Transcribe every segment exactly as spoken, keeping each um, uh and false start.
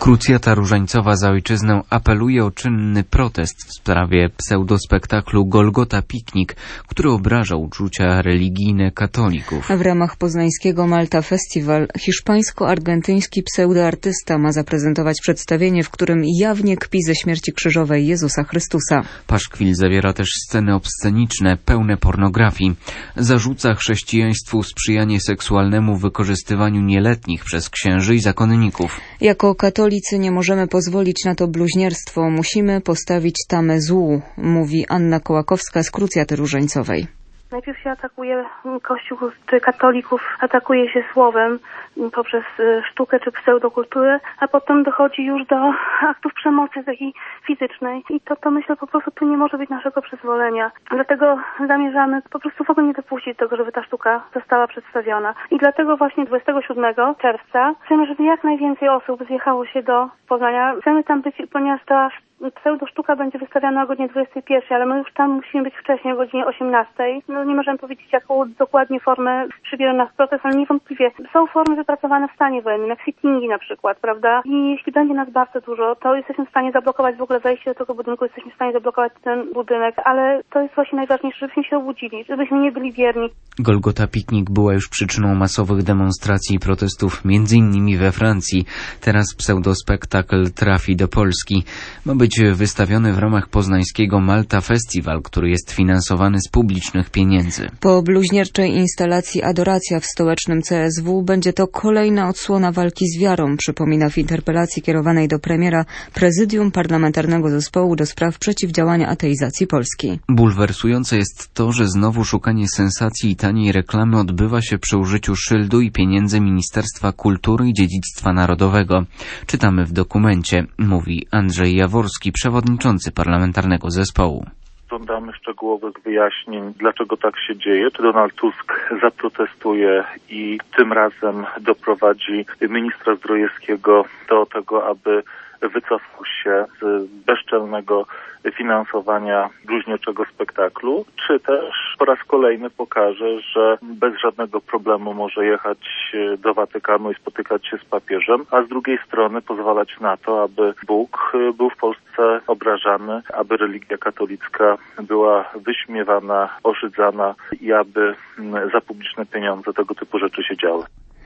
Krucjata Różańcowa za ojczyznę apeluje o czynny protest w sprawie pseudospektaklu Golgota Piknik, który obraża uczucia religijne katolików. W ramach poznańskiego Malta Festival hiszpańsko-argentyński pseudoartysta ma zaprezentować przedstawienie, w którym jawnie kpi ze śmierci krzyżowej Jezusa Chrystusa. Paszkwil zawiera też sceny obsceniczne, pełne pornografii. Zarzuca chrześcijaństwu sprzyjanie seksualnemu wykorzystywaniu nieletnich przez księży i zakonników. Jako katolicy nie możemy pozwolić na to bluźnierstwo. Musimy postawić tamę złu, mówi Anna Kołakowska z Krucjaty Różańcowej. Najpierw się atakuje Kościół czy katolików, atakuje się słowem poprzez sztukę czy pseudokulturę, a potem dochodzi już do aktów przemocy takiej fizycznej. I to, to myślę po prostu tu nie może być naszego przyzwolenia. Dlatego zamierzamy po prostu w ogóle nie dopuścić tego, żeby ta sztuka została przedstawiona. I dlatego właśnie dwudziestego siódmego czerwca chcemy, żeby jak najwięcej osób zjechało się do Poznania. Chcemy tam być, ponieważ ta pseudosztuka będzie wystawiana o godzinie dwudziestej pierwszej, ale my już tam musimy być wcześniej, o godzinie osiemnastej. No nie możemy powiedzieć, jaką dokładnie formę przybiera nas protest, ale niewątpliwie są formy wypracowane w stanie wojennym, jak sittingi na przykład, prawda? I jeśli będzie nas bardzo dużo, to jesteśmy w stanie zablokować w ogóle wejście do tego budynku, jesteśmy w stanie zablokować ten budynek, ale to jest właśnie najważniejsze, żebyśmy się obudzili, żebyśmy nie byli wierni. Golgota Piknik była już przyczyną masowych demonstracji i protestów, między innymi we Francji. Teraz pseudospektakl trafi do Polski. Ma być wystawiony w ramach poznańskiego Malta Festival, który jest finansowany z publicznych pieniędzy. Po bluźnierczej instalacji Adoracja w stołecznym C S W będzie to kolejna odsłona walki z wiarą, przypomina w interpelacji kierowanej do premiera Prezydium Parlamentarnego Zespołu do spraw przeciwdziałania ateizacji Polski. Bulwersujące jest to, że znowu szukanie sensacji i taniej reklamy odbywa się przy użyciu szyldu i pieniędzy Ministerstwa Kultury i Dziedzictwa Narodowego. Czytamy w dokumencie, mówi Andrzej Jaworski, przewodniczący Parlamentarnego Zespołu. Żądamy szczegółowych wyjaśnień, dlaczego tak się dzieje. Czy Donald Tusk zaprotestuje i tym razem doprowadzi ministra Zdrojewskiego do tego, aby wycofał się z bezczelnego finansowania bluźnierczego spektaklu, czy też po raz kolejny pokaże, że bez żadnego problemu może jechać do Watykanu i spotykać się z papieżem, a z drugiej strony pozwalać na to, aby Bóg był w Polsce obrażany, aby religia katolicka była wyśmiewana, oszydzana i aby za publiczne pieniądze tego typu rzeczy się działy.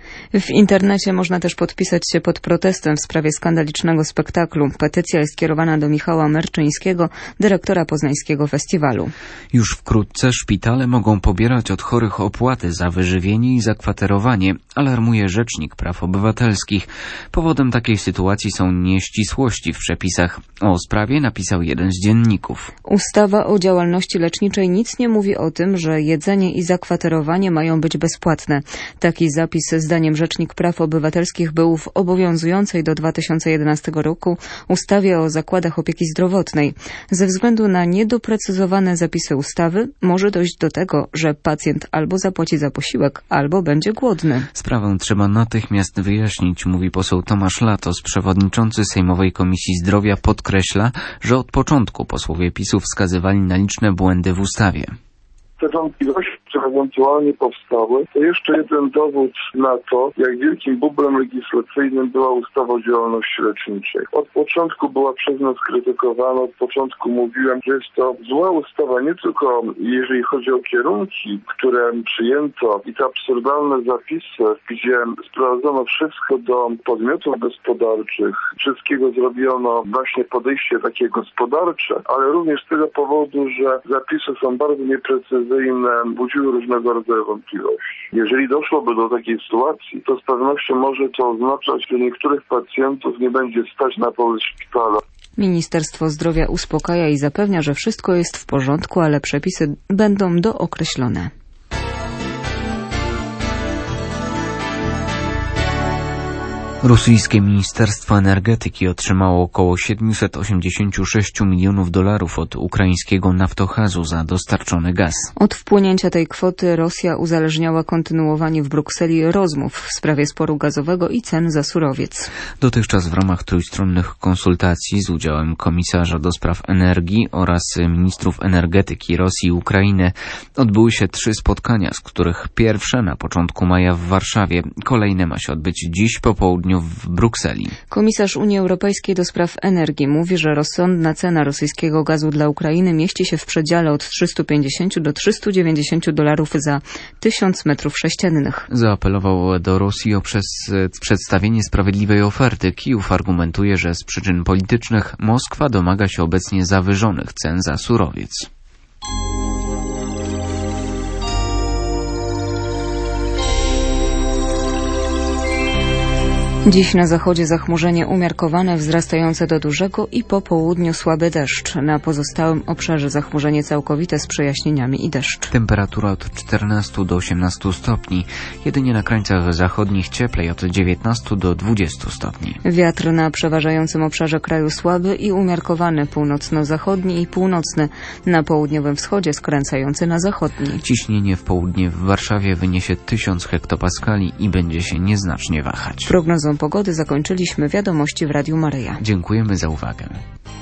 W internecie można też podpisać się pod protestem w sprawie skandalicznego spektaklu. Petycja jest kierowana do Michała Merczyńskiego, dyrektora poznańskiego festiwalu. Już wkrótce szpitale mogą pobierać od chorych opłaty za wyżywienie i zakwaterowanie, alarmuje Rzecznik Praw Obywatelskich. Powodem takiej sytuacji są nieścisłości w przepisach. O sprawie napisał jeden z dzienników. Ustawa o działalności leczniczej nic nie mówi o tym, że jedzenie i zakwaterowanie mają być bezpłatne. Taki zapis zdaniem Rzecznik Praw Obywatelskich był w obowiązującej do dwa tysiące jedenastego roku ustawie o zakładach opieki zdrowotnej. Ze względu na niedoprecyzowane zapisy ustawy może dojść do tego, że pacjent albo zapłaci za posiłek, albo będzie głodny. Sprawę trzeba natychmiast wyjaśnić, mówi poseł Tomasz Latos, przewodniczący Sejmowej Komisji Zdrowia, podkreśla, że od początku posłowie PiSu wskazywali na liczne błędy w ustawie. Te wątpliwości, które ewentualnie powstały, to jeszcze jeden dowód na to, jak wielkim bublem legislacyjnym była ustawa o działalności leczniczej. Od początku była przez nas krytykowana, od początku mówiłem, że jest to zła ustawa nie tylko jeżeli chodzi o kierunki, które przyjęto i te absurdalne zapisy, gdzie sprowadzono wszystko do podmiotów gospodarczych, wszystkiego zrobiono właśnie podejście takie gospodarcze, ale również z tego powodu, że zapisy są bardzo nieprecyzyjne, budziły różnego rodzaju wątpliwości. Jeżeli doszłoby do takiej sytuacji, to z pewnością może to oznaczać, że niektórych pacjentów nie będzie stać na powrót szpitala. Ministerstwo Zdrowia uspokaja i zapewnia, że wszystko jest w porządku, ale przepisy będą dookreślone. Rosyjskie Ministerstwo Energetyki otrzymało około siedemset osiemdziesiąt sześć milionów dolarów od ukraińskiego Naftogazu za dostarczony gaz. Od wpłynięcia tej kwoty Rosja uzależniała kontynuowanie w Brukseli rozmów w sprawie sporu gazowego i cen za surowiec. Dotychczas w ramach trójstronnych konsultacji z udziałem komisarza do spraw energii oraz ministrów energetyki Rosji i Ukrainy odbyły się trzy spotkania, z których pierwsze na początku maja w Warszawie. Kolejne ma się odbyć dziś po południu tygodniu w Brukseli. Komisarz Unii Europejskiej do spraw energii mówi, że rozsądna cena rosyjskiego gazu dla Ukrainy mieści się w przedziale od trzystu pięćdziesięciu do trzystu dziewięćdziesięciu dolarów za tysiąc metrów sześciennych. Zaapelował do Rosji o przez przedstawienie sprawiedliwej oferty. Kijów argumentuje, że z przyczyn politycznych Moskwa domaga się obecnie zawyżonych cen za surowiec. Dziś na zachodzie zachmurzenie umiarkowane, wzrastające do dużego i po południu słaby deszcz. Na pozostałym obszarze zachmurzenie całkowite z przejaśnieniami i deszcz. Temperatura od czternastu do osiemnastu stopni. Jedynie na krańcach zachodnich cieplej od dziewiętnastu do dwudziestu stopni. Wiatr na przeważającym obszarze kraju słaby i umiarkowany, północno-zachodni i północny. Na południowym wschodzie skręcający na zachodni. Ciśnienie w południe w Warszawie wyniesie tysiąc hektopaskali i będzie się nieznacznie wahać. Prognozą pogody zakończyliśmy wiadomości w Radiu Maryja. Dziękujemy za uwagę.